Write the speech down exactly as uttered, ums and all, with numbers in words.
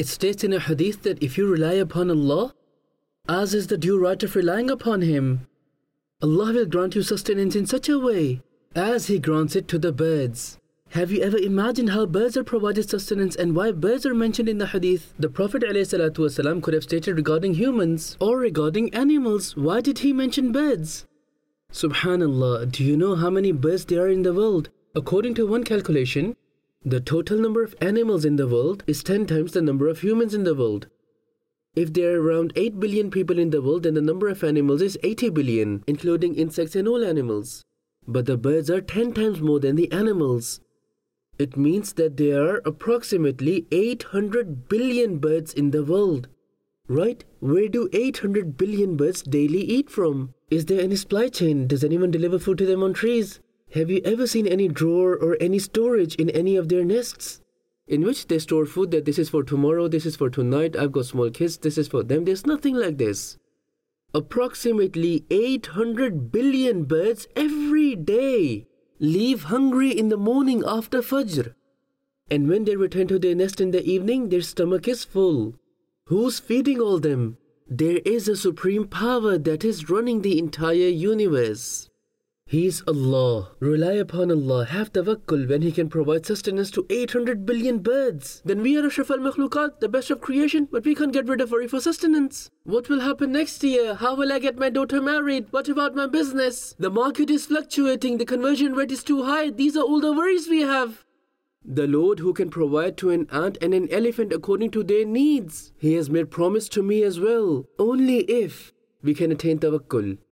It states in a hadith that if you rely upon Allah, as is the due right of relying upon Him, Allah will grant you sustenance in such a way as He grants it to the birds. Have you ever imagined how birds are provided sustenance and why birds are mentioned in the hadith? The Prophet ﷺ could have stated regarding humans or regarding animals. Why did he mention birds? Subhanallah, do you know how many birds there are in the world? According to one calculation, the total number of animals in the world is ten times the number of humans in the world. If there are around eight billion people in the world, then the number of animals is eighty billion, including insects and all animals. But the birds are ten times more than the animals. It means that there are approximately eight hundred billion birds in the world. Right? Where do eight hundred billion birds daily eat from? Is there any supply chain? Does anyone deliver food to them on trees? Have you ever seen any drawer or any storage in any of their nests, in which they store food that this is for tomorrow, this is for tonight, I've got small kids, this is for them? There's nothing like this. Approximately eight hundred billion birds every day leave hungry in the morning after Fajr. And when they return to their nest in the evening, their stomach is full. Who's feeding all them? There is a supreme power that is running the entire universe. He is Allah. Rely upon Allah. Have tawakkul when He can provide sustenance to eight hundred billion birds. Then we are Ashraf al-Makhluqat, the best of creation, but we can't get rid of worry for sustenance. What will happen next year? How will I get my daughter married? What about my business? The market is fluctuating. The conversion rate is too high. These are all the worries we have. The Lord who can provide to an ant and an elephant according to their needs. He has made promise to me as well. Only if we can attain tawakkul.